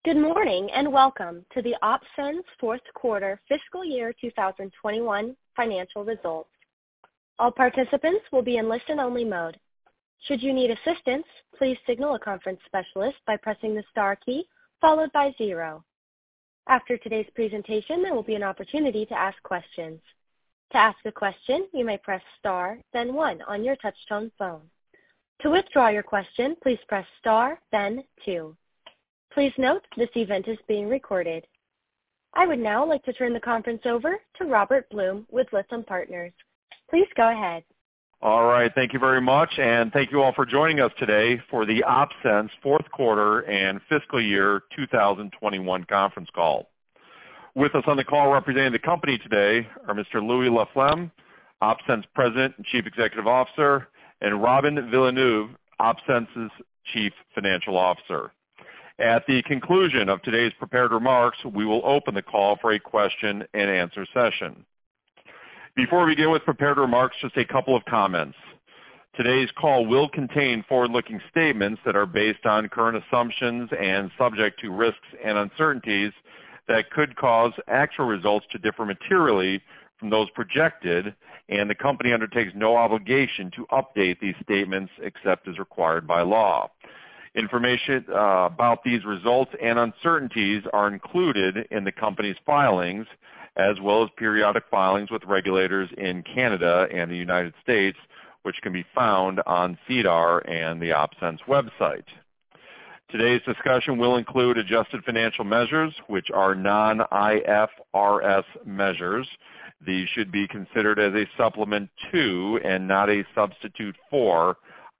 Good morning, and welcome to the OpSens fourth quarter fiscal year 2021 financial results. All participants will be in listen-only mode. Should you need assistance, please signal a conference specialist by pressing the star key followed by 0. After today's presentation, there will be an opportunity to ask questions. To ask a question, you may press star, then 1 on your touch-tone phone. To withdraw your question, please press star, then 2. Please note, this event is being recorded. I would now like to turn the conference over to Robert Blum with Lytham Partners. Please go ahead. All right. Thank you very much, and thank you all for joining us today for the OpSens fourth quarter and fiscal year 2021 conference call. With us on the call representing the company today are Mr. Louis Laflamme, OpSens President and Chief Executive Officer, and Robin Villeneuve, OpSens' Chief Financial Officer. At the conclusion of today's prepared remarks, we will open the call for a question and answer session. Before we begin with prepared remarks, just a couple of comments. Today's call will contain forward-looking statements that are based on current assumptions and subject to risks and uncertainties that could cause actual results to differ materially from those projected, and the company undertakes no obligation to update these statements except as required by law. Information about these results and uncertainties are included in the company's filings, as well as periodic filings with regulators in Canada and the United States, which can be found on SEDAR and the OpSens website. Today's discussion will include adjusted financial measures, which are non-IFRS measures. These should be considered as a supplement to and not a substitute for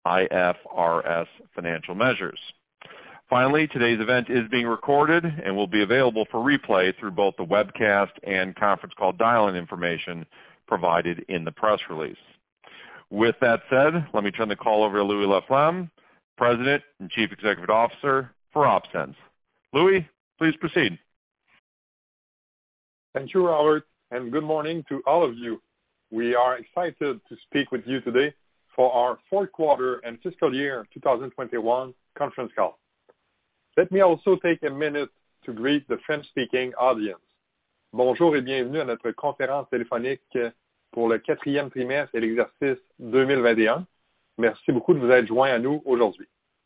IFRS financial measures. Finally, today's event is being recorded and will be available for replay through both the webcast and conference call dial-in information provided in the press release. With that said, let me turn the call over to Louis Laflamme, President and Chief Executive Officer for OpSens. Louis, please proceed. Thank you, Robert, and good morning to all of you. We are excited to speak with you today for our fourth quarter and fiscal year 2021 conference call. Let me also take a minute to greet the French-speaking audience. Bonjour et bienvenue à notre conférence téléphonique pour le 4e trimestre et l'exercice 2021. Merci beaucoup de vous être joints à nous aujourd'hui.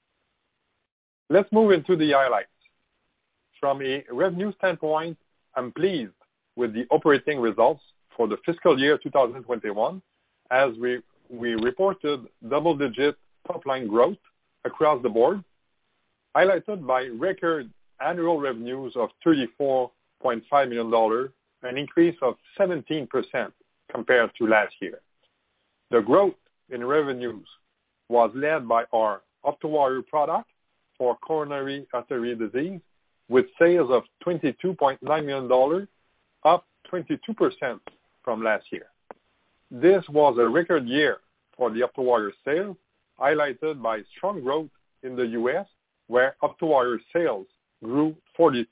Let's move into the highlights. From a revenue standpoint, I'm pleased with the operating results for the fiscal year 2021 as we reported double-digit top-line growth across the board, highlighted by record annual revenues of $34.5 million, an increase of 17% compared to last year. The growth in revenues was led by our OptoWire product for coronary artery disease, with sales of $22.9 million, up 22% from last year. This was a record year for the OptoWire sales, highlighted by strong growth in the U.S., where OptoWire sales grew 42%.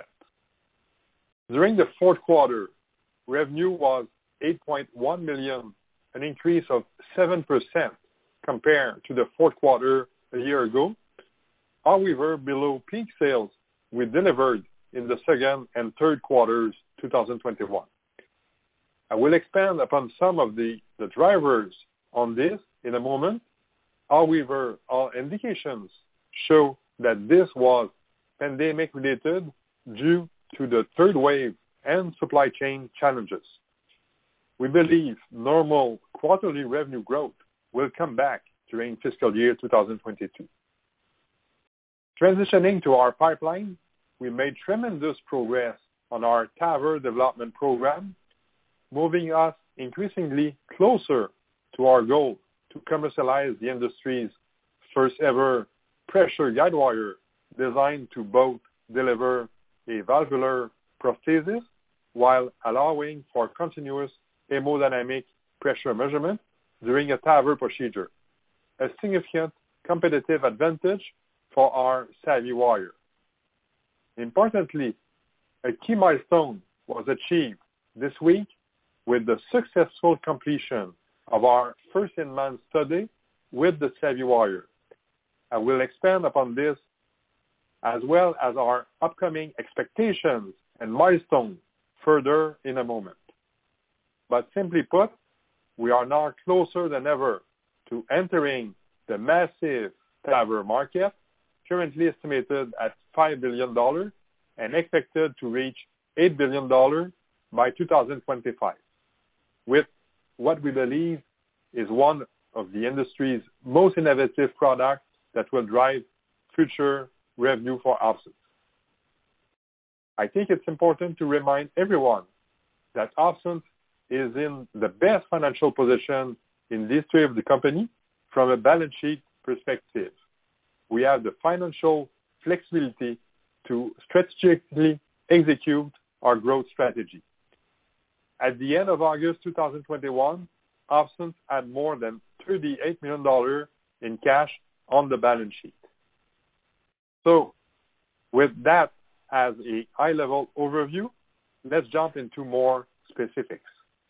During the fourth quarter, revenue was $8.1 million, an increase of 7% compared to the fourth quarter a year ago. However, below peak sales we delivered in the second and third quarters 2021. I will expand upon some of the drivers on this in a moment. However, our indications show that this was pandemic-related due to the third wave and supply chain challenges. We believe normal quarterly revenue growth will come back during fiscal year 2022. Transitioning to our pipeline, we made tremendous progress on our TAVR development program, moving us increasingly closer to our goal to commercialize the industry's first ever pressure guide wire designed to both deliver a valvular prosthesis while allowing for continuous hemodynamic pressure measurement during a TAVR procedure, a significant competitive advantage for our SavvyWire. Importantly, a key milestone was achieved this week with the successful completion of our first-in-man study with the SavvyWire. I will expand upon this as well as our upcoming expectations and milestones further in a moment. But simply put, we are now closer than ever to entering the massive TAVR market, currently estimated at $5 billion and expected to reach $8 billion by 2025, with what we believe is one of the industry's most innovative products that will drive future revenue for Opsens. I think it's important to remind everyone that Opsens is in the best financial position in the history of the company from a balance sheet perspective. We have the financial flexibility to strategically execute our growth strategy. At the end of August 2021, Opsens had more than $38 million in cash on the balance sheet. So, with that as a high-level overview, let's jump into more specifics.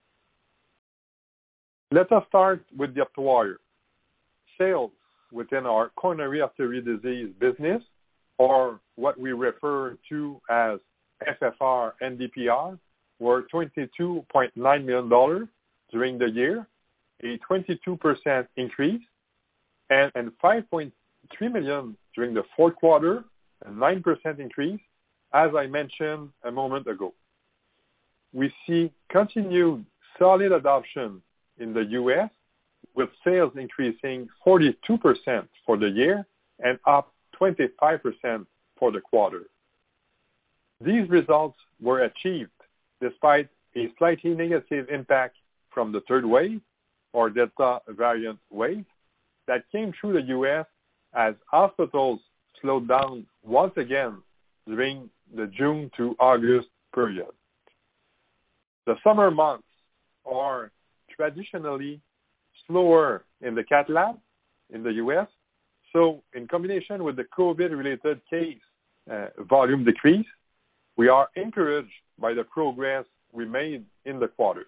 Let us start with the Optowire. Sales within our coronary artery disease business, or what we refer to as FFR and DPR, were $22.9 million during the year, a 22% increase, and $5.3 million during the fourth quarter, a 9% increase, as I mentioned a moment ago. We see continued solid adoption in the U.S., with sales increasing 42% for the year and up 25% for the quarter. These results were achieved despite a slightly negative impact from the third wave, or Delta variant wave, that came through the U.S. as hospitals slowed down once again during the June to August period. The summer months are traditionally slower in the cath lab in the U.S., so in combination with the COVID-related case volume decrease, we are encouraged by the progress we made in the quarter.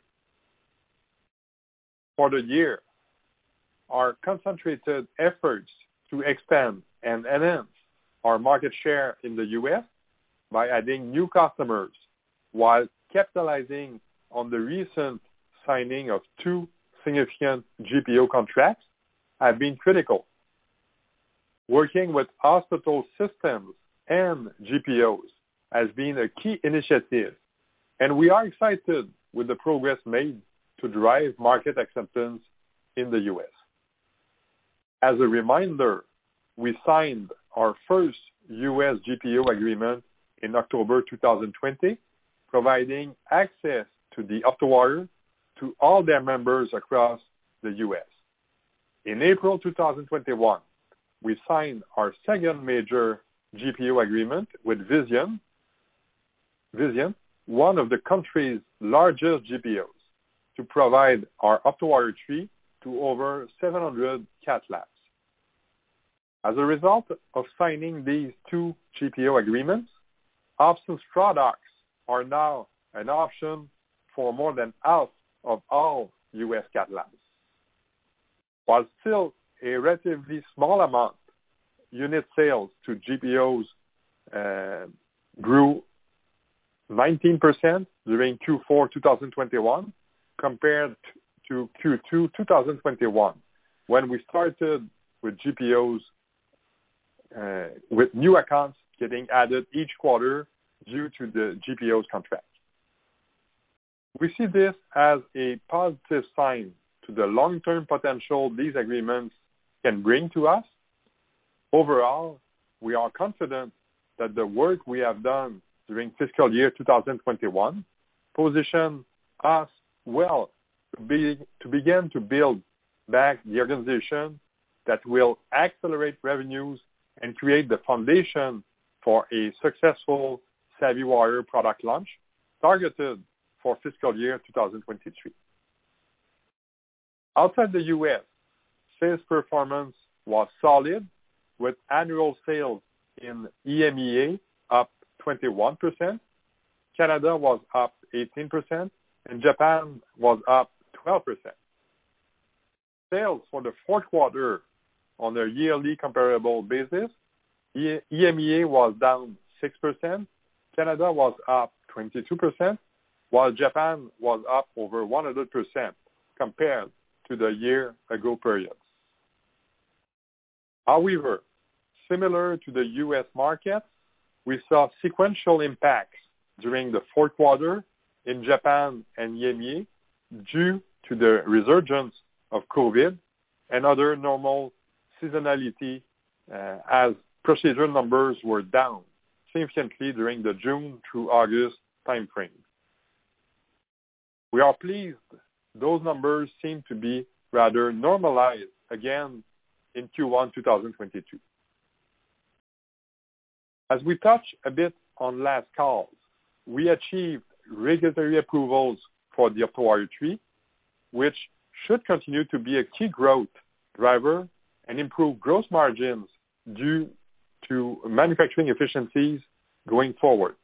For the year, our concentrated efforts to expand and enhance our market share in the U.S. by adding new customers while capitalizing on the recent signing of 2 significant GPO contracts have been critical. Working with hospital systems and GPOs has been a key initiative, and we are excited with the progress made to drive market acceptance in the U.S. As a reminder, we signed our first U.S. GPO agreement in October 2020, providing access to the Optowire to all their members across the U.S. In April 2021, we signed our second major GPO agreement with Vizient, one of the country's largest GPOs, to provide our Optowire 3 to over 700 cath labs. As a result of signing these 2 GPO agreements, Opsens products are now an option for more than half of all U.S. cath labs. While still a relatively small amount, unit sales to GPOs grew 19% during Q4 2021 compared to Q2 2021, when we started with GPOs with new accounts getting added each quarter due to the GPO's contract. We see this as a positive sign to the long-term potential these agreements can bring to us. Overall, we are confident that the work we have done during fiscal year 2021 position us well to begin to build back the organization that will accelerate revenues and create the foundation for a successful SavvyWire product launch targeted for fiscal year 2023. Outside the U.S., sales performance was solid, with annual sales in EMEA up 21%, Canada was up 18%, and Japan was up 12%. Sales for the fourth quarter on a yearly comparable basis EMEA was down 6%, Canada was up 22%, while Japan was up over 100% compared to the year-ago period. However, similar to the U.S. market, we saw sequential impacts during the fourth quarter in Japan and EMEA due to the resurgence of COVID and other normal seasonality as procedure numbers were down significantly during the June through August timeframe. We are pleased those numbers seem to be rather normalized again in Q1 2022. As we touched a bit on last calls, we achieved regulatory approvals for the OptoWire 3, which should continue to be a key growth driver and improve gross margins due to manufacturing efficiencies going forward.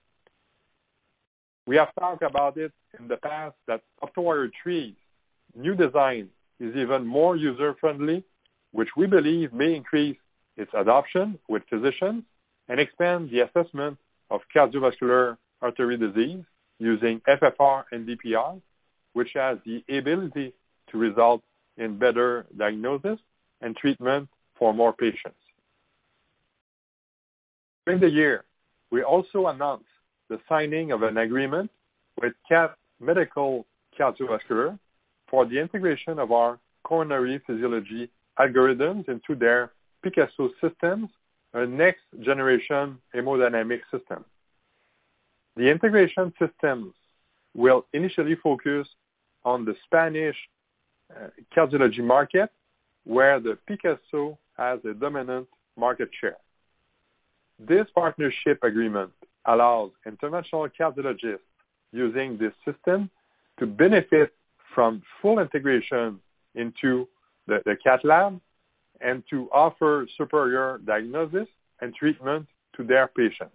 We have talked about it in the past that OptoWire 3's new design is even more user-friendly, which we believe may increase its adoption with physicians and expand the assessment of cardiovascular artery disease using FFR and DPI, which has the ability to result in better diagnosis and treatment for more patients. During the year, we also announced the signing of an agreement with CAT Medical Cardiovascular for the integration of our coronary physiology algorithms into their Picasso systems, a next-generation hemodynamic system. The integration systems will initially focus on the Spanish cardiology market, where the Picasso has a dominant market share. This partnership agreement allows interventional cardiologists using this system to benefit from full integration into the cath lab and to offer superior diagnosis and treatment to their patients.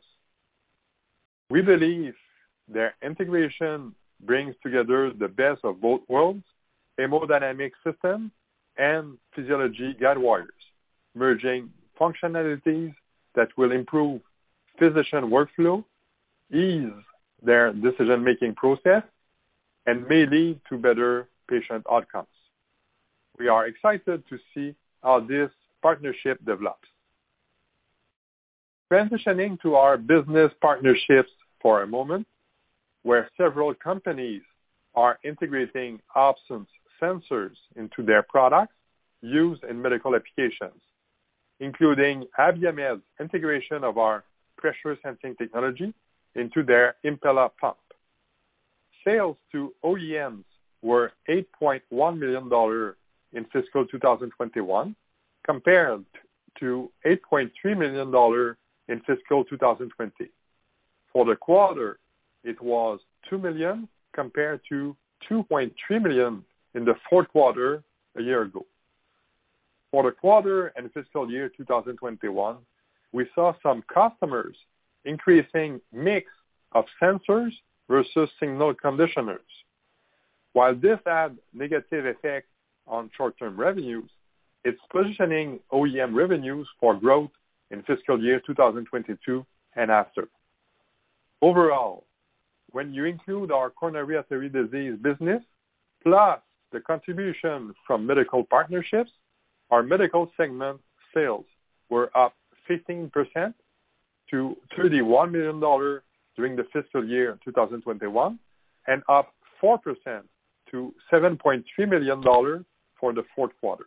We believe their integration brings together the best of both worlds, hemodynamic system and physiology guide wires, merging functionalities that will improve physician workflow, ease their decision-making process, and may lead to better patient outcomes. We are excited to see how this partnership develops. Transitioning to our business partnerships for a moment, where several companies are integrating Opsens sensors into their products used in medical applications, including Abiomed's integration of our pressure sensing technology into their Impella pump. Sales to OEMs were $8.1 million in fiscal 2021 compared to $8.3 million in fiscal 2020. For the quarter, it was $2 million compared to $2.3 million in the fourth quarter a year ago. For the quarter and fiscal year 2021, we saw some customers increasing mix of sensors versus signal conditioners. While this had negative effect on short-term revenues, it's positioning OEM revenues for growth in fiscal year 2022 and after. Overall, when you include our coronary artery disease business, plus the contribution from medical partnerships, our medical segment sales were up 15% to $31 million during the fiscal year 2021 and up 4% to $7.3 million for the fourth quarter.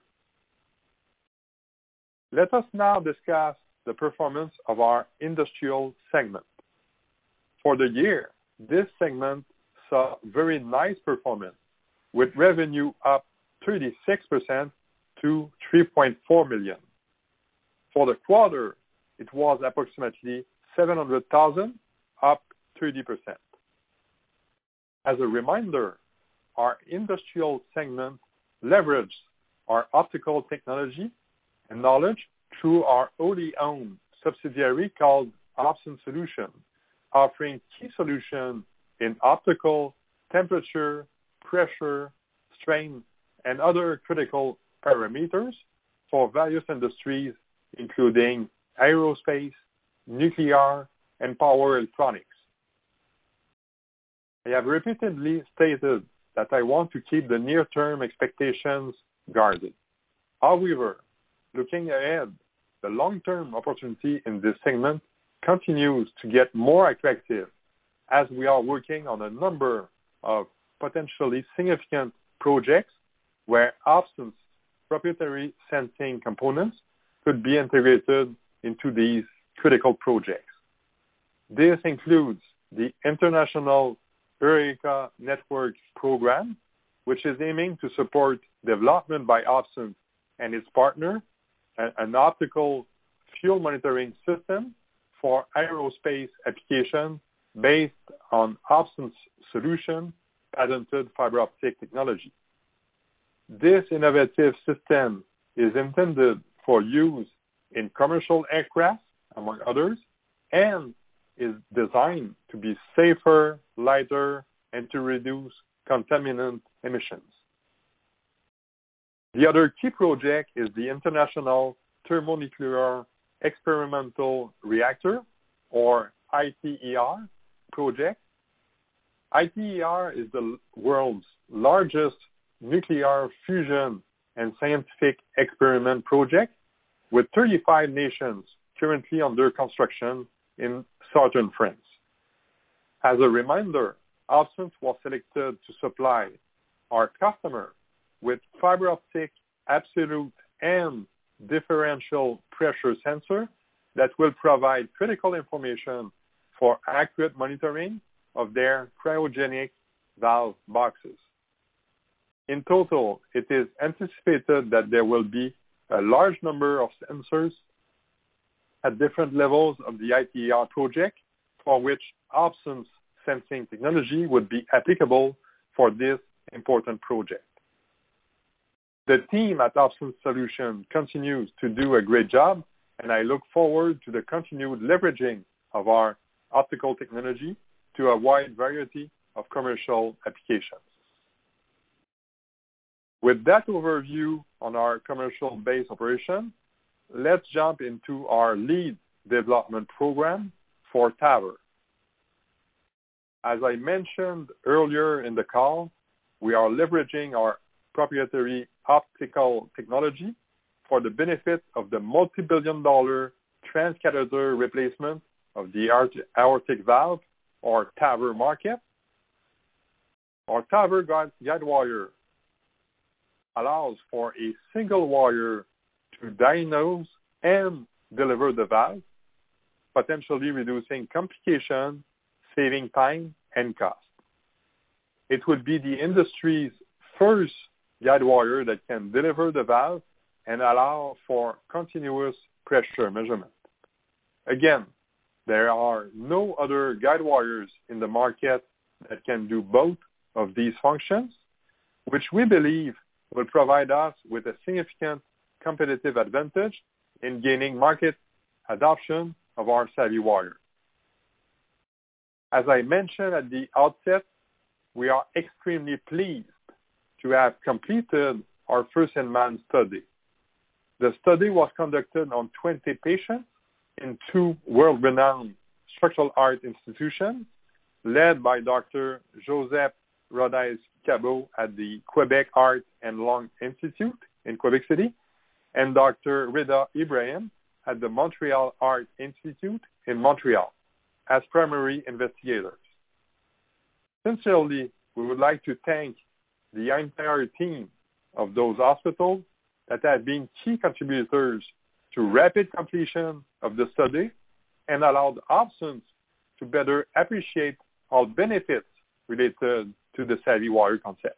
Let us now discuss the performance of our industrial segment. For the year, this segment saw very nice performance, with revenue up 36% to $3.4 million. For the quarter, it was approximately $700,000, up 30%. As a reminder, our industrial segment leveraged our optical technology and knowledge through our wholly owned subsidiary called Opsens Solutions, offering key solutions in optical, temperature, pressure, strain, and other critical parameters for various industries, including aerospace, nuclear, and power electronics. I have repeatedly stated that I want to keep the near-term expectations guarded. However, looking ahead, the long-term opportunity in this segment continues to get more attractive as we are working on a number of potentially significant projects where Opsens proprietary sensing components could be integrated into these critical projects. This includes the International Eureka Network Program, which is aiming to support development by Opsens and its partner, an optical fuel monitoring system for aerospace application based on Opsens solution patented fiber optic technology. This innovative system is intended for use in commercial aircraft, among others, and is designed to be safer, lighter, and to reduce contaminant emissions. The other key project is the International Thermonuclear Experimental Reactor, or ITER, project. ITER is the world's largest nuclear fusion and scientific experiment project, with 35 nations currently under construction in southern France. As a reminder, Opsens was selected to supply our customer with fiber optic absolute and differential pressure sensor that will provide critical information for accurate monitoring of their cryogenic valve boxes. In total, it is anticipated that there will be a large number of sensors at different levels of the ITER project for which Opsens sensing technology would be applicable for this important project. The team at Opsens Solutions continues to do a great job, and I look forward to the continued leveraging of our optical technology to a wide variety of commercial applications. With that overview on our commercial base operation, let's jump into our lead development program for TAVR. As I mentioned earlier in the call, we are leveraging our proprietary optical technology for the benefit of the multi-billion-dollar transcatheter replacement of the aortic valve, or TAVR market. Our TAVR guide wire allows for a single wire to diagnose and deliver the valve, potentially reducing complication, saving time and cost. It would be the industry's first guide wire that can deliver the valve and allow for continuous pressure measurement. Again, there are no other guide wires in the market that can do both of these functions, which we believe will provide us with a significant competitive advantage in gaining market adoption of our SavvyWire. As I mentioned at the outset, we are extremely pleased to have completed our first-in-man study. The study was conducted on 20 patients in 2 world-renowned structural heart institutions led by Dr. Joseph Rodez-Cabot at the Quebec Heart and Lung Institute in Quebec City and Dr. Rida Ibrahim at the Montreal Heart Institute in Montreal as primary investigators. Sincerely, we would like to thank the entire team of those hospitals that have been key contributors to rapid completion of the study and allowed Opsens to better appreciate all benefits related to the SavvyWire concept.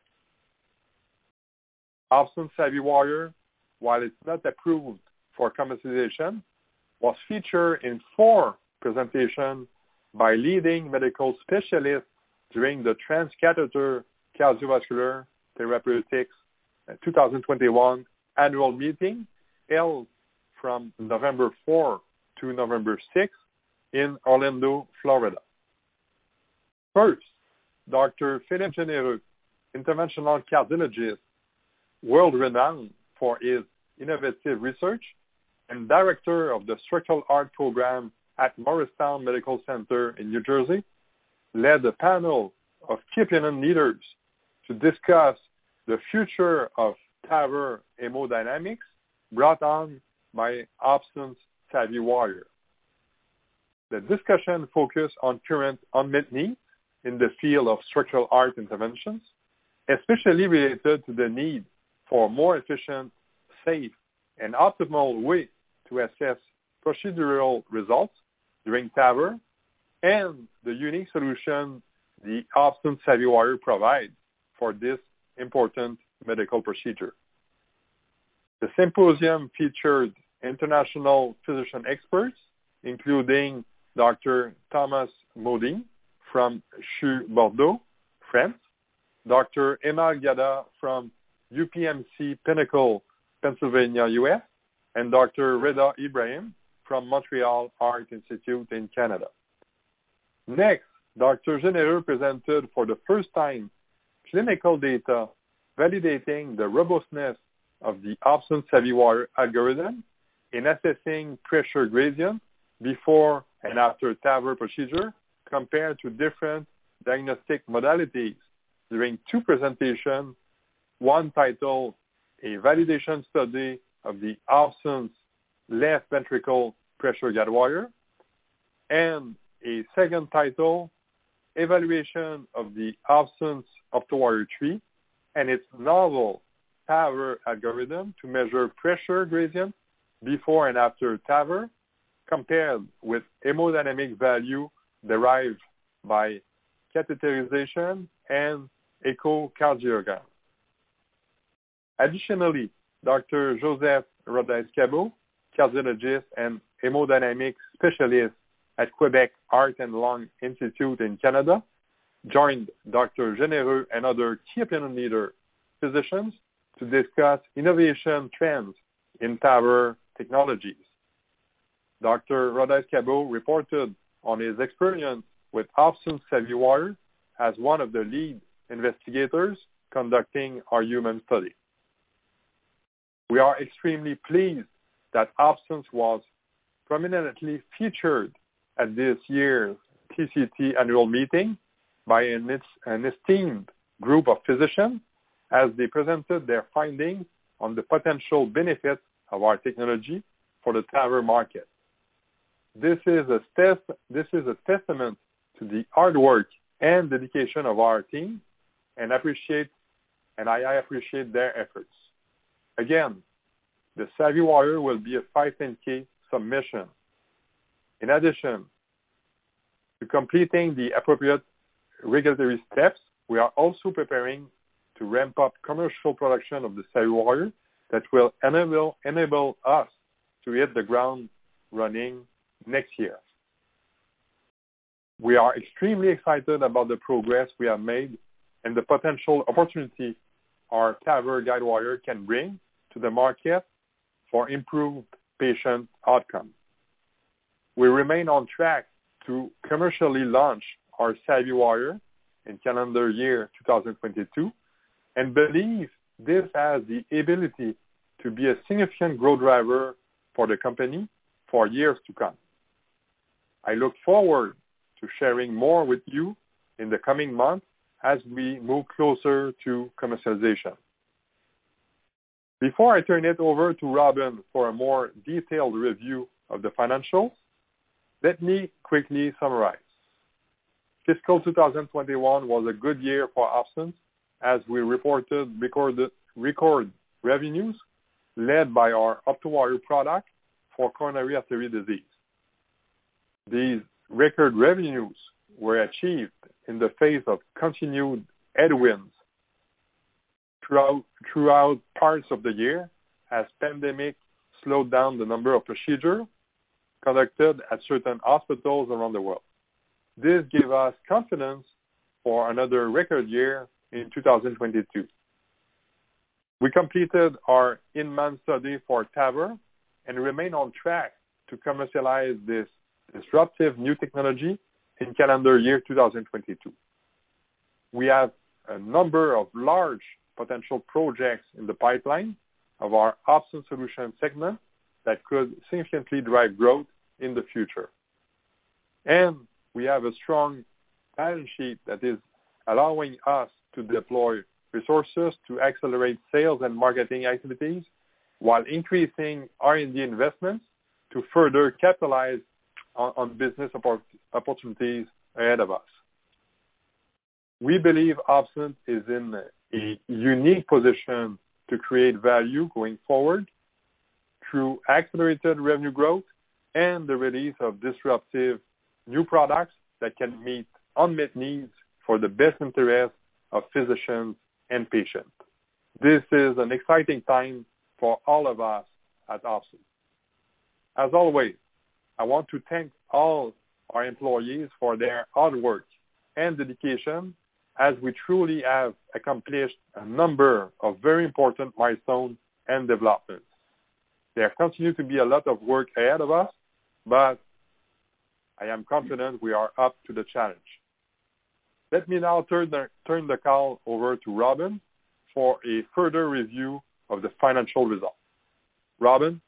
Opsens SavvyWire, while it's not approved for commercialization, was featured in 4 presentations by leading medical specialists during the Transcatheter Cardiovascular Therapeutics 2021 annual meeting held from November 4 to November 6 in Orlando, Florida. First, Dr. Philippe Généreux, interventional cardiologist, world-renowned for his innovative research, and director of the Structural Heart Program at Morristown Medical Center in New Jersey, led a panel of key opinion leaders to discuss the future of TAVR hemodynamics brought on by Opsens SavvyWire. The discussion focused on current unmet needs in the field of structural heart interventions, especially related to the need for more efficient, safe, and optimal way to assess procedural results during TAVR and the unique solution the Opsens SavvyWire provides for this important medical procedure. The symposium featured international physician experts, including Dr. Thomas Modine from CHU Bordeaux, France, Dr. Emal Gada from UPMC Pinnacle, Pennsylvania, U.S., and Dr. Reda Ibrahim from Montreal Heart Institute in Canada. Next, Dr. Généreux presented for the first time clinical data validating the robustness of the Opsens SavvyWire algorithm in assessing pressure gradient before and after TAVR procedure compared to different diagnostic modalities during two presentations, one titled A Validation Study of the Opsens Left Ventricle Pressure Guide Wire, and a second title, Evaluation of the Opsens OptoWire 3 and its novel TAVR algorithm to measure pressure gradient before and after TAVR compared with hemodynamic value derived by catheterization and echocardiogram. Additionally, Dr. Joseph Rodez-Cabot, cardiologist and hemodynamic specialist at Quebec Heart and Lung Institute in Canada, joined Dr. Généreux and other key opinion leader physicians to discuss innovation trends in TAVR technologies. Dr. Rodez-Cabot reported on his experience with Opsens SavvyWire as one of the lead investigators conducting our human study. We are extremely pleased that Opsens was prominently featured at this year's TCT annual meeting by an esteemed group of physicians as they presented their findings on the potential benefits of our technology for the TAVR market. This is a testament to the hard work and dedication of our team, and I appreciate their efforts. Again, the SavvyWire will be a 510K submission. In addition to completing the appropriate regulatory steps, we are also preparing to ramp up commercial production of the SavvyWire that will enable us to hit the ground running next year. We are extremely excited about the progress we have made and the potential opportunity our TAVR guidewire can bring to the market for improved patient outcomes. We remain on track to commercially launch our SavvyWire in calendar year 2022 and believe this has the ability to be a significant growth driver for the company for years to come. I look forward to sharing more with you in the coming months as we move closer to commercialization. Before I turn it over to Robin for a more detailed review of the financials, let me quickly summarize. Fiscal 2021 was a good year for Opsens as we record revenues led by our OptoWire product for coronary artery disease. These record revenues were achieved in the face of continued headwinds throughout parts of the year as pandemic slowed down the number of procedures conducted at certain hospitals around the world. This gave us confidence for another record year in 2022. We completed our in-man study for TAVR and remain on track to commercialize this disruptive new technology in calendar year 2022. We have a number of large potential projects in the pipeline of our Opsens Solutions segment that could significantly drive growth in the future. And we have a strong balance sheet that is allowing us to deploy resources to accelerate sales and marketing activities while increasing R&D investments to further capitalize on business opportunities ahead of us. We believe Opsens is in a unique position to create value going forward through accelerated revenue growth and the release of disruptive new products that can meet unmet needs for the best interest of physicians and patients. This is an exciting time for all of us at Opsens. As always, I want to thank all our employees for their hard work and dedication, as we truly have accomplished a number of very important milestones and developments. There continues to be a lot of work ahead of us, but I am confident we are up to the challenge. Let me now turn the call over to Robin for a further review of the financial results. Robin?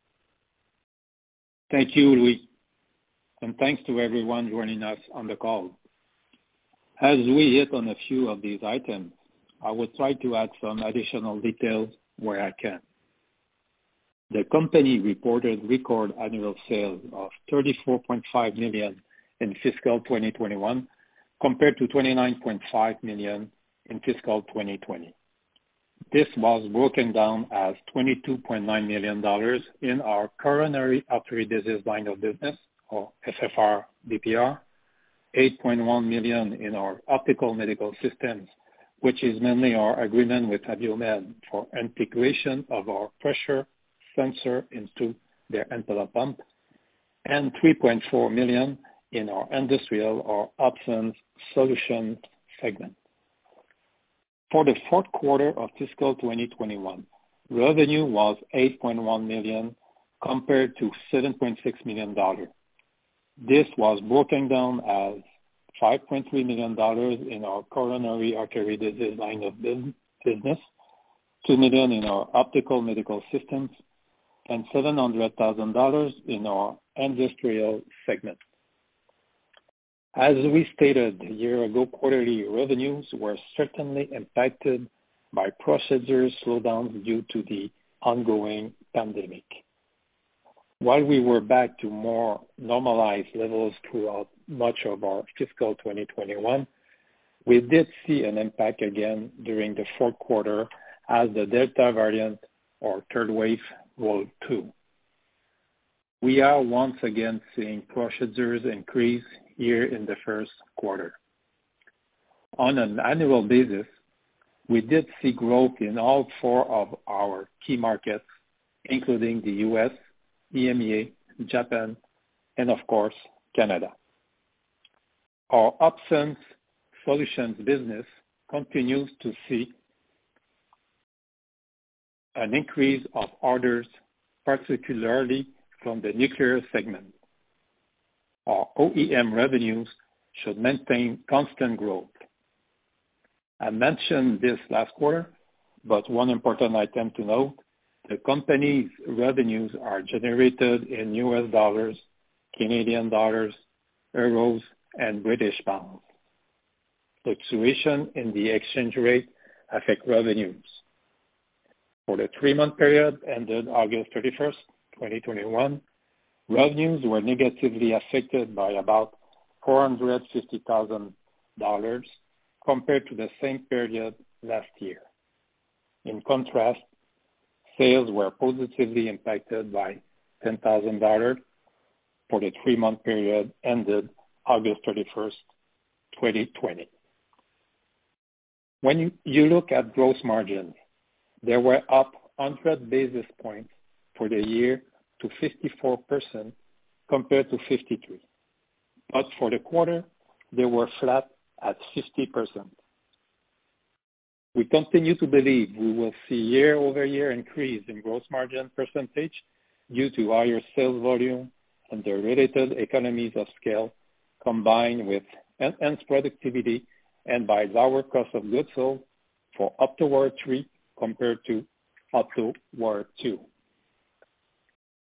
Thank you, Louis, and thanks to everyone joining us on the call. As we hit on a few of these items, I will try to add some additional details where I can. The company reported record annual sales of $34.5 million in fiscal 2021 compared to $29.5 million in fiscal 2020. This was broken down as $22.9 million in our coronary artery disease line of business, or FFR DPR, $8.1 million in our optical medical systems, which is mainly our agreement with Abiomed for integration of our pressure sensor into their Impella pump, and $3.4 million in our industrial or Opsens Solutions segment. For the fourth quarter of fiscal 2021, revenue was $8.1 million compared to $7.6 million. This was broken down as $5.3 million in our coronary artery disease line of business, $2 million in our optical medical systems, and $700,000 in our industrial segment. As we stated a year ago, quarterly revenues were certainly impacted by procedure slowdowns due to the ongoing pandemic. While we were back to more normalized levels throughout much of our fiscal 2021, we did see an impact again during the fourth quarter as the Delta variant or third wave rolled through. We are once again seeing procedures increase here in the first quarter. On an annual basis, we did see growth in all four of our key markets, including the U.S., EMEA, Japan, and of course, Canada. Our Opsens Solutions business continues to see an increase of orders, particularly from the nuclear segment. Our OEM revenues should maintain constant growth. I mentioned this last quarter, but one important item to note, the company's revenues are generated in US dollars, Canadian dollars, euros, and British pounds. Fluctuation in the exchange rate affect revenues. For the 3-month period ended August 31st, 2021, revenues were negatively affected by about $450,000 compared to the same period last year. In contrast, sales were positively impacted by $10,000 for the 3-month period ended August 31st, 2020. When you look at gross margins, they were up 100 basis points for the year to 54% compared to 53%. But for the quarter, they were flat at 50%. We continue to believe we will see year-over-year increase in gross margin percentage due to higher sales volume and the related economies of scale combined with enhanced productivity and by lower cost of goods sold for OptoWire 3 compared to OptoWire 2.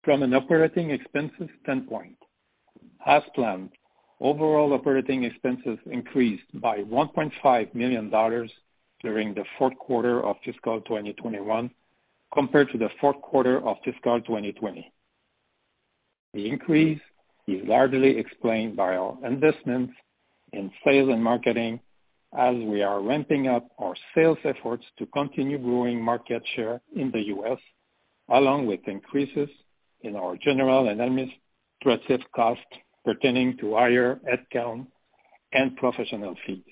From an operating expenses standpoint, as planned, overall operating expenses increased by $1.5 million during the fourth quarter of fiscal 2021 compared to the fourth quarter of fiscal 2020. The increase is largely explained by our investments in sales and marketing as we are ramping up our sales efforts to continue growing market share in the U.S., along with increases in our general and administrative costs pertaining to higher headcount and professional fees.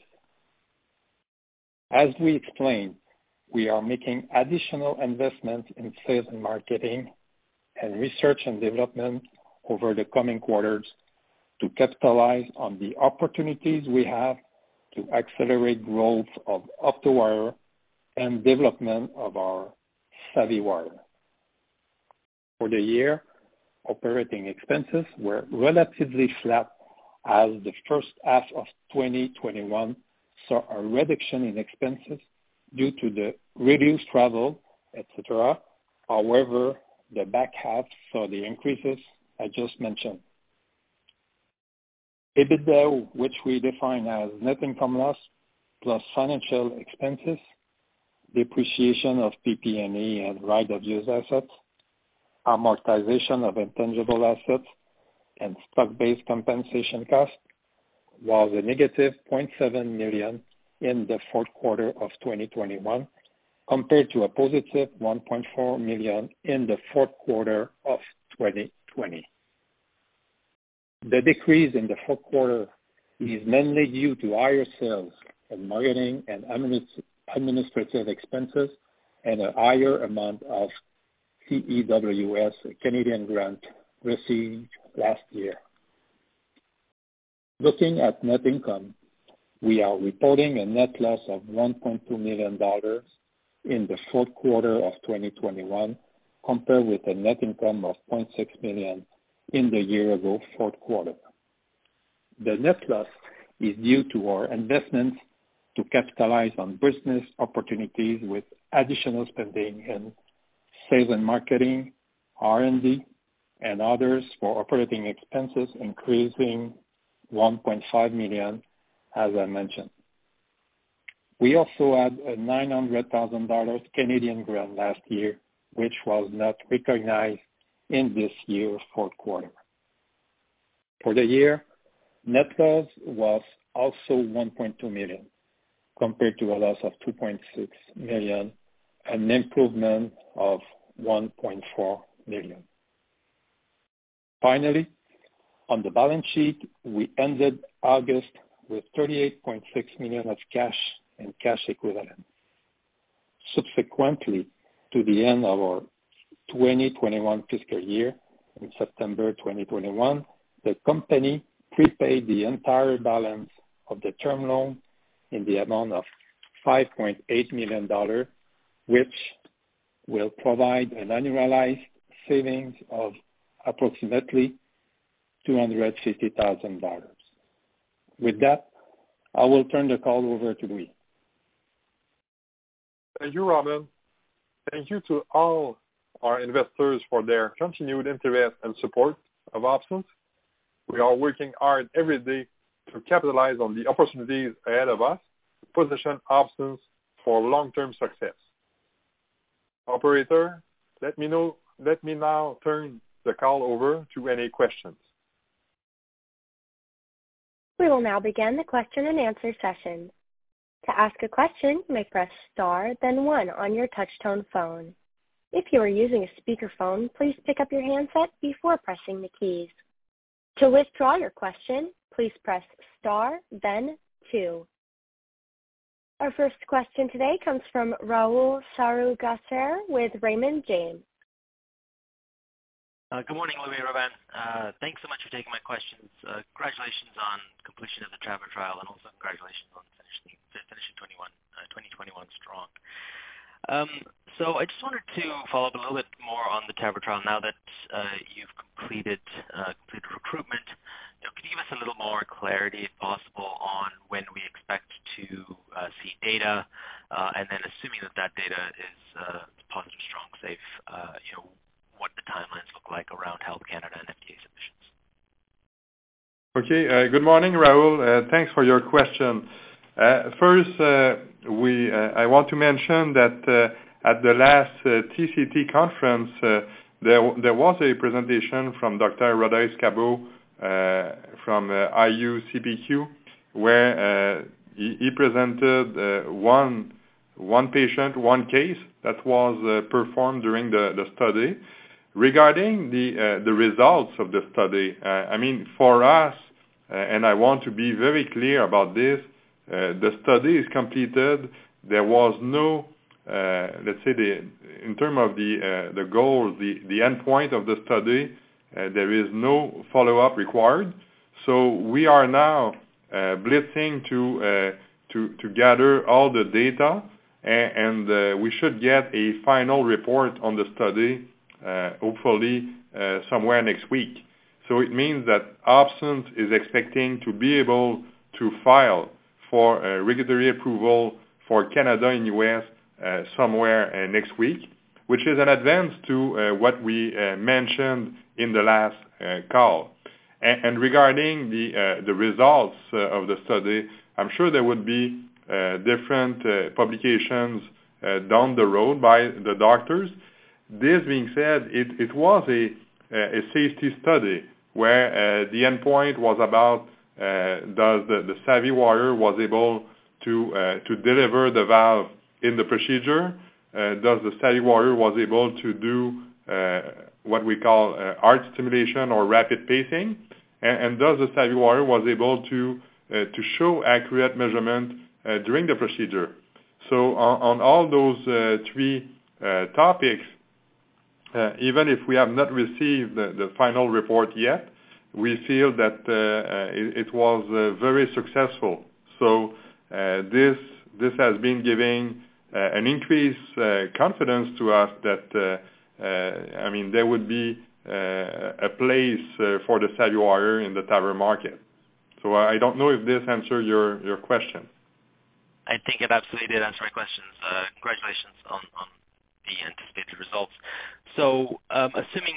As we explained, we are making additional investments in sales and marketing and research and development over the coming quarters to capitalize on the opportunities we have to accelerate growth of OptoWire and development of our SavvyWire. For the year, operating expenses were relatively flat as the first half of 2021 saw a reduction in expenses due to the reduced travel, etc. However, the back half saw the increases I just mentioned. EBITDA, which we define as net income loss plus financial expenses, depreciation of PP&E and right-of-use assets, amortization of intangible assets, and stock-based compensation costs, was a negative $0.7 million in the fourth quarter of 2021 compared to a positive $1.4 million in the fourth quarter of 2020. The decrease in the fourth quarter is mainly due to higher sales and marketing and administrative expenses and a higher amount of CEWS, a Canadian grant, received last year. Looking at net income, we are reporting a net loss of $1.2 million in the fourth quarter of 2021 compared with a net income of $0.6 million in the year-ago fourth quarter. The net loss is due to our investments to capitalize on business opportunities with additional spending in sales and marketing, R&D, and others for operating expenses increasing $1.5 million, as I mentioned. We also had a $900,000 Canadian grant last year, which was not recognized in this year's fourth quarter. For the year, net loss was also $1.2 million, compared to a loss of $2.6 million, an improvement of $1.4 million. Finally, on the balance sheet, we ended August with $38.6 million of cash and cash equivalents. Subsequently to the end of our 2021 fiscal year, in September 2021, the company prepaid the entire balance of the term loan in the amount of $5.8 million, which will provide an annualized savings of approximately $250,000. With that, I will turn the call over to Louis. Thank you, Robin. Thank you to all our investors for their continued interest and support of Opsens. We are working hard every day to capitalize on the opportunities ahead of us to position Opsens for long-term success. Operator, let me now turn the call over to any questions. We will now begin the question and answer session. To ask a question, you may press star, then 1 on your touch-tone phone. If you are using a speakerphone, please pick up your handset before pressing the keys. To withdraw your question, please press star, then 2. Our first question today comes from Rahul Sarugaser with Raymond James. Good morning, Louis, Robin. Thanks so much for taking my questions. Congratulations on completion of the TAVR trial, and also congratulations on finishing 2021 strong. So I just wanted to follow up a little bit more on the TAVR trial now that you've completed recruitment. Can you give us a little more clarity, if possible, on when we expect to see data, and then assuming that data is positive, strong, safe, what the timelines look like around Health Canada and FDA submissions? Okay. Good morning, Rahul. Thanks for your question. First, I want to mention that at the last TCT conference, there was a presentation from Dr. Rodeis-Cabot from IU-CPQ, where he presented one patient, one case that was performed during the study. Regarding the results of the study, for us, and I want to be very clear about this, the study is completed. There was no, let's say, in terms of the goal, the endpoint of the study, there is no follow-up required. So we are now blitzing to gather all the data, and we should get a final report on the study, hopefully somewhere next week. So it means that Opsens is expecting to be able to file for regulatory approval for Canada and U.S. Somewhere next week, which is an advance to what we mentioned in the last call. And regarding the results of the study, I'm sure there would be different publications down the road by the doctors. This being said, it was a safety study where the endpoint was about does the SavvyWire was able to deliver the valve in the procedure? Does the SavvyWire was able to do what we call heart stimulation or rapid pacing? And does the SavvyWire was able to show accurate measurement during the procedure? So on all those three topics, even if we have not received the final report yet, we feel that it was very successful. So this has been giving an increased confidence to us that there would be a place for the SavvyWire in the TAVR market. So I don't know if this answers your question. I think it absolutely did answer my questions. Congratulations on the anticipated results. So assuming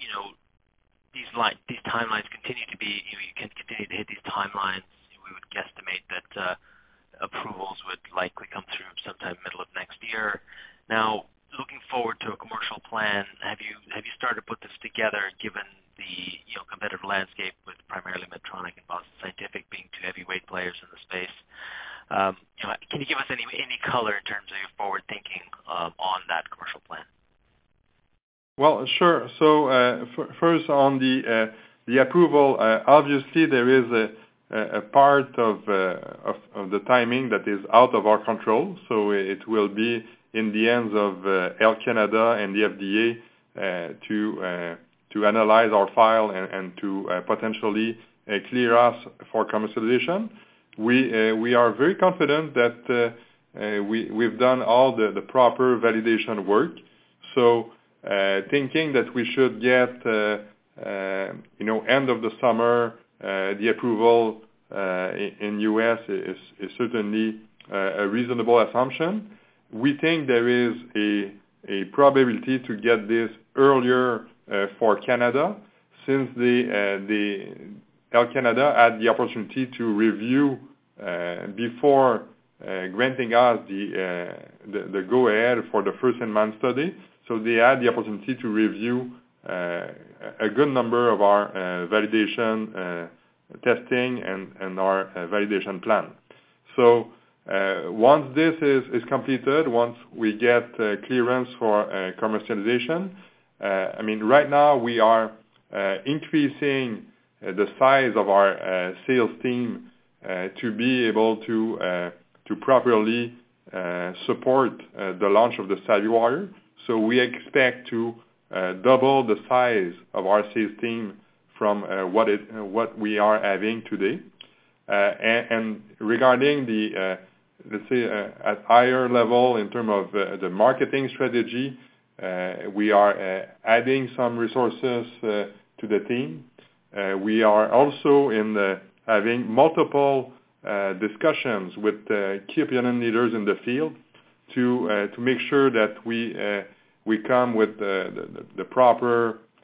these timelines continue to be, you can continue to hit these timelines, we would guesstimate that approvals would likely come through sometime middle of next year. Now, looking forward to a commercial plan, have you started to put this together, given the competitive landscape with primarily Medtronic and Boston Scientific being two heavyweight players in the space? Can you give us any color in terms of your forward thinking on that commercial plan? Well, sure. So first on the approval, obviously there is a part of the timing that is out of our control. So it will be in the hands of Health Canada and the FDA to analyze our file and to potentially clear us for commercialization. We are very confident that we've done all the proper validation work. So thinking that we should get end of the summer the approval in U.S. is certainly a reasonable assumption. We think there is a probability to get this earlier for Canada, since the Health Canada had the opportunity to review before granting us the go-ahead for the first-in-man study. So they had the opportunity to review a good number of our validation testing and our validation plan. So once this is completed, once we get clearance for commercialization, right now we are increasing the size of our sales team to be able to properly support the launch of the SavvyWire. So we expect to double the size of our sales team from what we are having today. And regarding the let's say at higher level in terms of the marketing strategy, we are adding some resources to the team. We are also having multiple discussions with key opinion leaders in the field to make sure that we come with the proper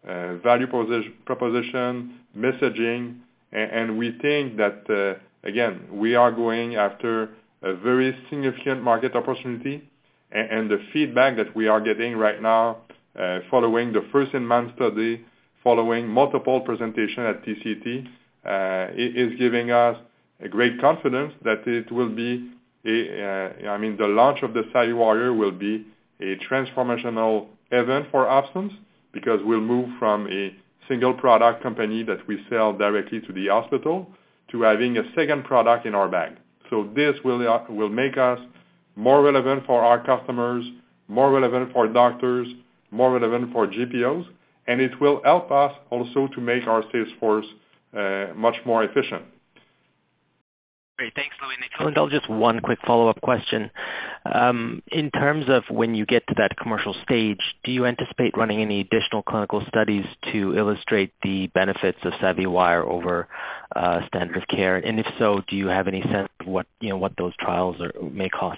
value proposition, messaging, and we think that, again, we are going after a very significant market opportunity, and the feedback that we are getting right now following the first-in-man study, following multiple presentations at TCT, is giving us a great confidence that it will be the launch of the SavvyWire will be a transformational event for OpSens, because we'll move from a single product company that we sell directly to the hospital to having a second product in our bag. So this will make us more relevant for our customers, more relevant for doctors, more relevant for GPOs, and it will help us also to make our sales force much more efficient. Great. Thanks, Louis. If you'll indulge just one quick follow-up question. In terms of when you get to that commercial stage, do you anticipate running any additional clinical studies to illustrate the benefits of SavvyWire over standard of care? And if so, do you have any sense of what those trials may cost?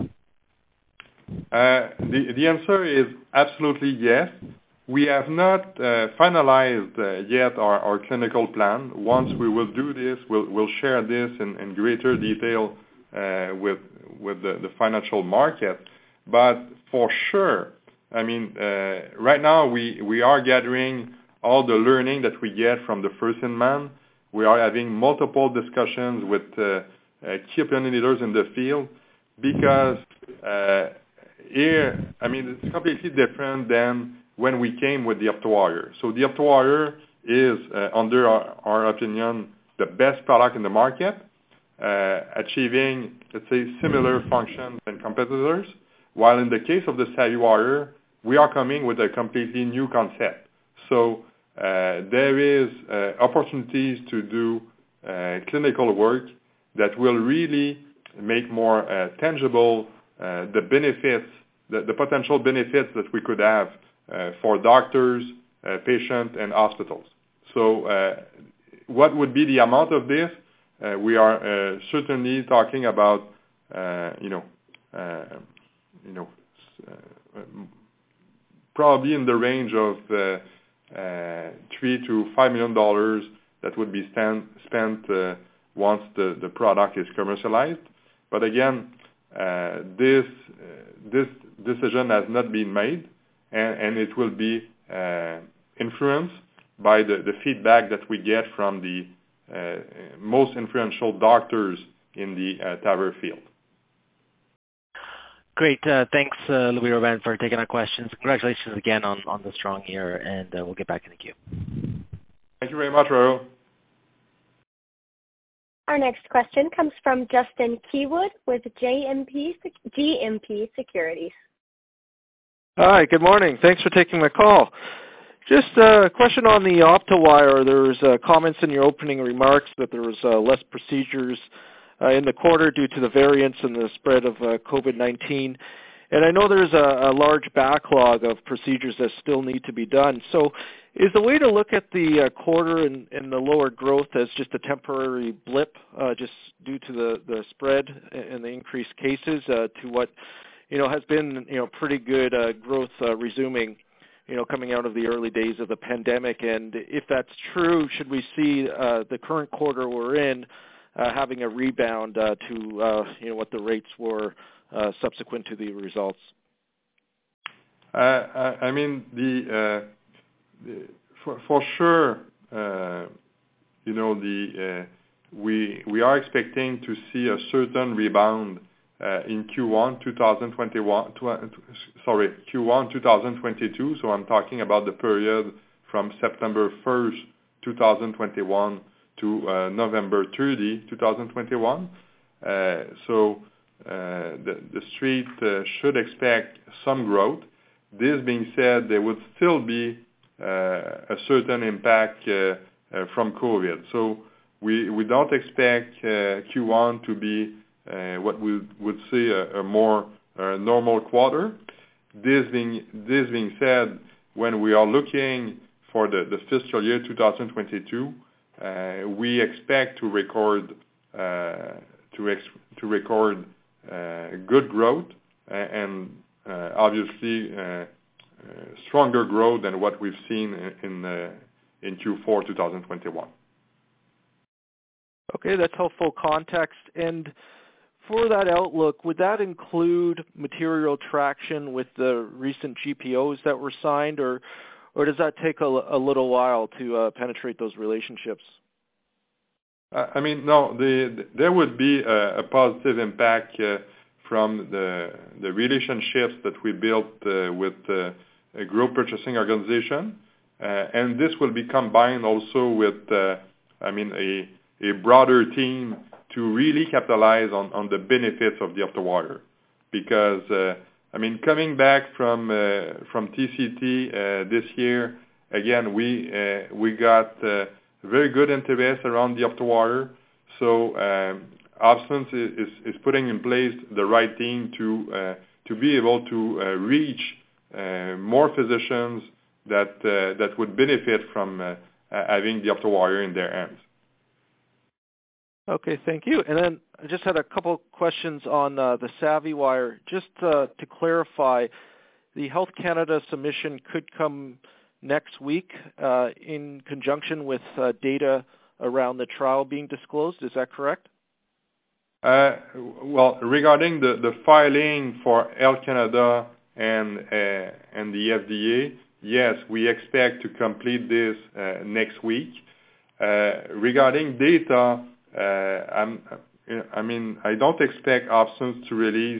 The answer is absolutely yes. We have not finalized yet our clinical plan. Once we will do this, we'll share this in greater detail with the financial market. But for sure, right now we are gathering all the learning that we get from the first-in-man. We are having multiple discussions with key opinion leaders in the field, because here, it's completely different than when we came with the OptoWire. So the OptoWire is, under our opinion, the best product in the market, achieving, let's say, similar functions than competitors, while in the case of the SavvyWire, we are coming with a completely new concept. So there is opportunities to do clinical work that will really make more tangible the benefits, the potential benefits that we could have for doctors, patients, and hospitals. So what would be the amount of this? We are certainly talking about, probably in the range of $3 to $5 million that would be spent once the product is commercialized. But again, this decision has not been made, and it will be influenced by the feedback that we get from the most influential doctors in the TAVR field. Great. Thanks, Louis Robin, for taking our questions. Congratulations again on the strong year, and we'll get back in the queue. Thank you very much, Rahul. Our next question comes from Justin Keywood with GMP Securities. Hi, good morning. Thanks for taking my call. Just a question on the OptoWire. There was comments in your opening remarks that there was less procedures in the quarter due to the variants and the spread of COVID-19. And I know there's a large backlog of procedures that still need to be done. So is the way to look at the quarter and the lower growth as just a temporary blip just due to the spread and the increased cases to what has been pretty good growth resuming coming out of the early days of the pandemic? And if that's true, should we see the current quarter we're in having a rebound to what the rates were subsequent to the results? For sure, we are expecting to see a certain rebound in Q1 2022. So I'm talking about the period from September 1st, 2021 to November 30, 2021. So the street should expect some growth. This being said, there would still be a certain impact from COVID. So we don't expect Q1 to be what we would say a more normal quarter. This being said, when we are looking for the fiscal year 2022, we expect to record good growth and obviously stronger growth than what we've seen in Q4 2021. Okay, that's helpful context. And for that outlook, would that include material traction with the recent GPOs that were signed, or does that take a little while to penetrate those relationships? No, there would be a positive impact from the relationships that we built with a group purchasing organization, and this will be combined also with a broader team to really capitalize on the benefits of the OptoWire. Because coming back from TCT this year, again we got very good interest around the OptoWire. So OpSens is putting in place the right team to be able to reach more physicians that would benefit from having the OptoWire in their hands. Okay, thank you. And then I just had a couple questions on the SavvyWire. Just to clarify, the Health Canada submission could come next week in conjunction with data around the trial being disclosed. Is that correct? Well, regarding the filing for Health Canada and the FDA, yes, we expect to complete this next week. Regarding data, I don't expect OpSens to release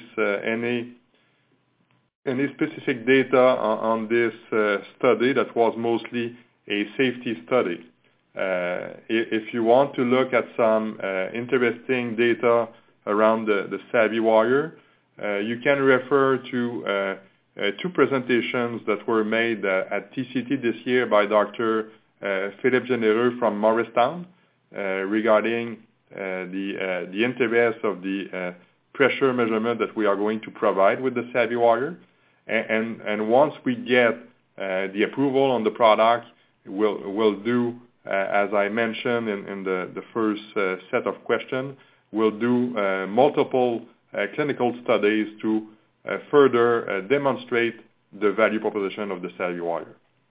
any specific data on this study that was mostly a safety study. If you want to look at some interesting data around the SavvyWire, you can refer to two presentations that were made at TCT this year by Dr. Philippe Généreux from Morristown regarding the interest of the pressure measurement that we are going to provide with the SavvyWire. And once we get the approval on the product, we'll do, as I mentioned in the first set of questions, we'll do multiple clinical studies to further demonstrate the value proposition of the SavvyWire.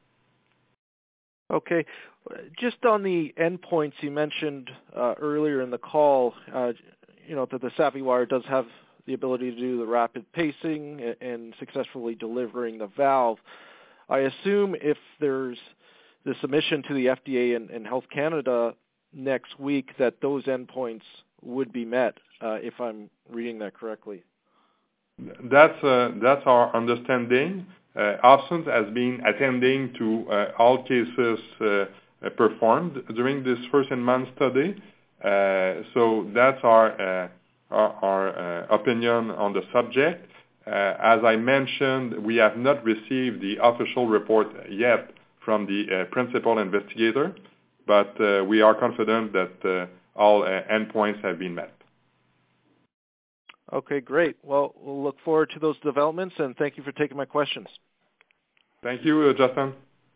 Okay. Just on the endpoints you mentioned earlier in the call, that the SavvyWire does have the ability to do the rapid pacing and successfully delivering the valve. I assume if there's the submission to the FDA and Health Canada next week, that those endpoints would be met, if I'm reading that correctly. That's our understanding. OpSens has been attending to all cases performed during this first-in-man study. So that's our opinion on the subject. As I mentioned, we have not received the official report yet from the principal investigator, but we are confident that all endpoints have been met. Okay, great. Well, we'll look forward to those developments, and thank you for taking my questions. Thank you, Justin.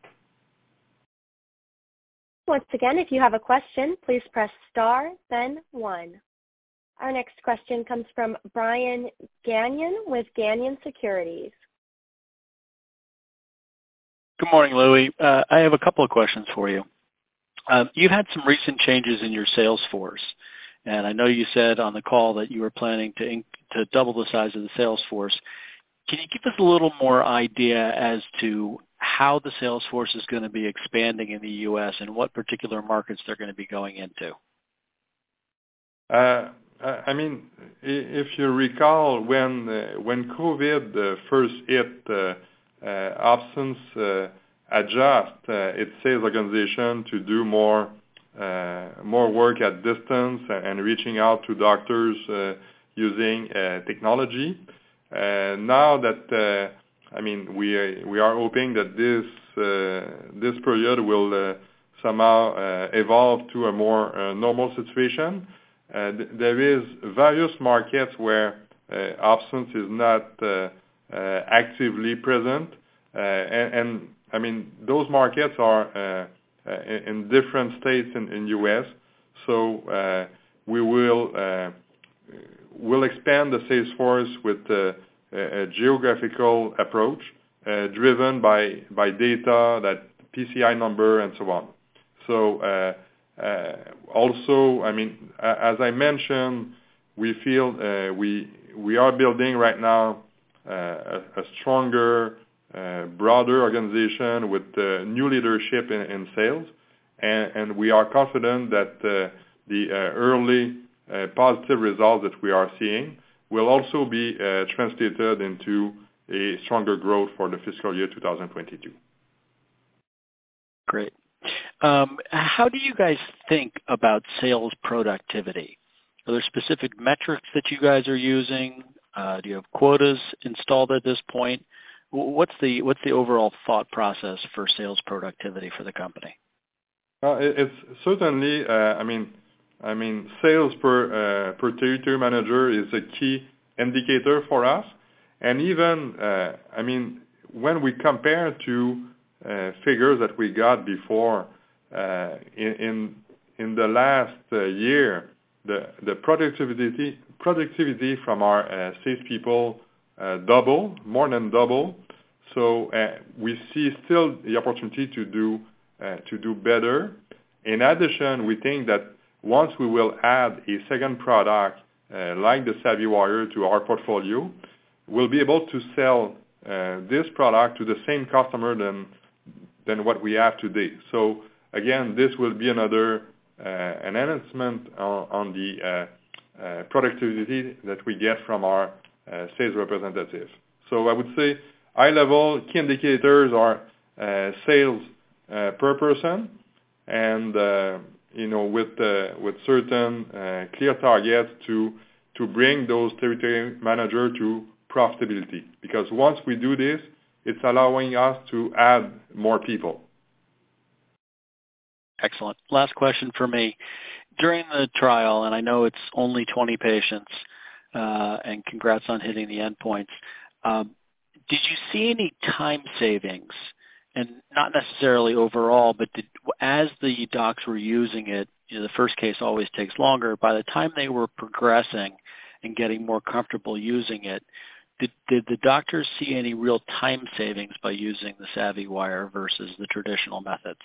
Once again, if you have a question, please press star, then 1. Our next question comes from Brian Gagnon with Gagnon Securities. Good morning, Louis. I have a couple of questions for you. You've had some recent changes in your sales force, and I know you said on the call that you were planning to double the size of the sales force. Can you give us a little more idea as to how the sales force is going to be expanding in the U.S. and what particular markets they're going to be going into? If you recall, when COVID first hit, OpSens adjust its sales organization to do more work at distance and reaching out to doctors using technology. Now that we are hoping that this period will somehow evolve to a more normal situation. There is various markets where OpSens is not actively present, and those markets are in different states in U.S. So we will expand the sales force with a geographical approach. driven by data, that PCI number, and so on. So also, I mean, as I mentioned, we feel we are building right now a stronger, broader organization with new leadership in sales, and we are confident that the early positive results that we are seeing will also be translated into a stronger growth for the fiscal year 2022. Great. How do you guys think about sales productivity? Are there specific metrics that you guys are using? Do you have quotas installed at this point? What's the overall thought process for sales productivity for the company? It's certainly, I mean, sales per territory manager is a key indicator for us, and even, I mean, when we compare to figures that we got before in the last year, the productivity from our salespeople more than double. So we see still the opportunity to do better. In addition, we think that once we will add a second product like the SavvyWire to our portfolio, we'll be able to sell this product to the same customer than what we have today. So again, this will be another enhancement on the productivity that we get from our sales representatives. So I would say high-level key indicators are sales per person, and with certain clear targets to bring those territory managers to profitability. Because once we do this, it's allowing us to add more people. Excellent. Last question for me. During the trial, and I know it's only 20 patients, and congrats on hitting the endpoints, did you see any time savings? And not necessarily overall, but as the docs were using it, the first case always takes longer. By the time they were progressing and getting more comfortable using it, did the doctors see any real time savings by using the SavvyWire versus the traditional methods?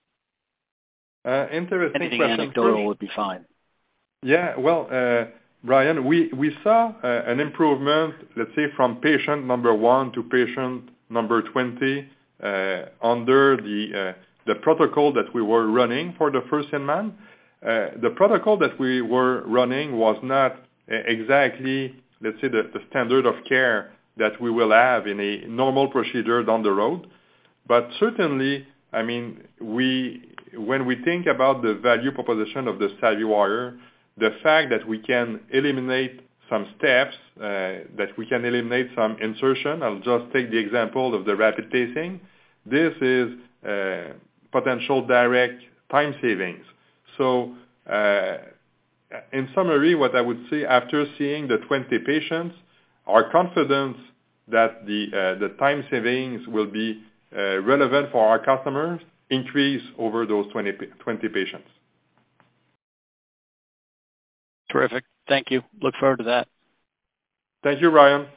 Interesting Anything question. Anecdotal would be fine. Yeah, well, Brian, we saw an improvement, let's say, from patient number 1 to patient number 20 under the protocol that we were running for the first in-man. The protocol that we were running was not exactly, let's say, the standard of care that we will have in a normal procedure down the road. But certainly, I mean, when we think about the value proposition of the SavvyWire, the fact that we can eliminate some steps, that we can eliminate some insertion. I'll just take the example of the rapid pacing. This is potential direct time savings. So in summary, what I would say after seeing the 20 patients, our confidence that the time savings will be relevant for our customers increase over those 20 patients. Terrific. Thank you. Look forward to that. Thank you, Ryan.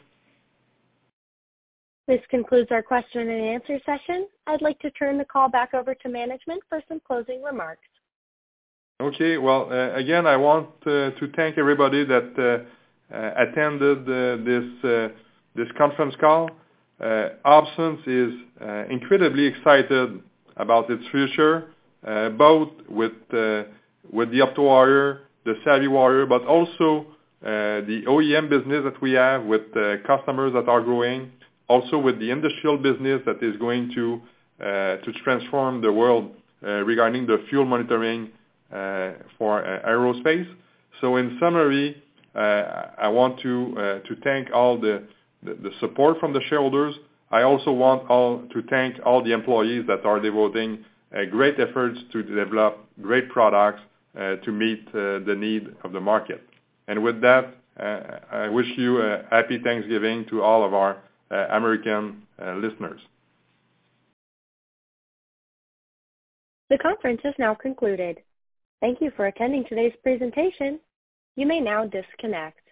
This concludes our question and answer session. I'd like to turn the call back over to management for some closing remarks. Okay. Well, again, I want to thank everybody that attended this conference call. OpSens is incredibly excited about its future, both with the OptoWire, the SavvyWire, but also the OEM business that we have with customers that are growing, also with the industrial business that is going to transform the world regarding the fuel monitoring for aerospace. So in summary, I want to thank all the support from the shareholders. I also want to thank all the employees that are devoting great efforts to develop great products to meet the need of the market. And with that, I wish you a happy Thanksgiving to all of our American listeners. The conference is now concluded. Thank you for attending today's presentation. You may now disconnect.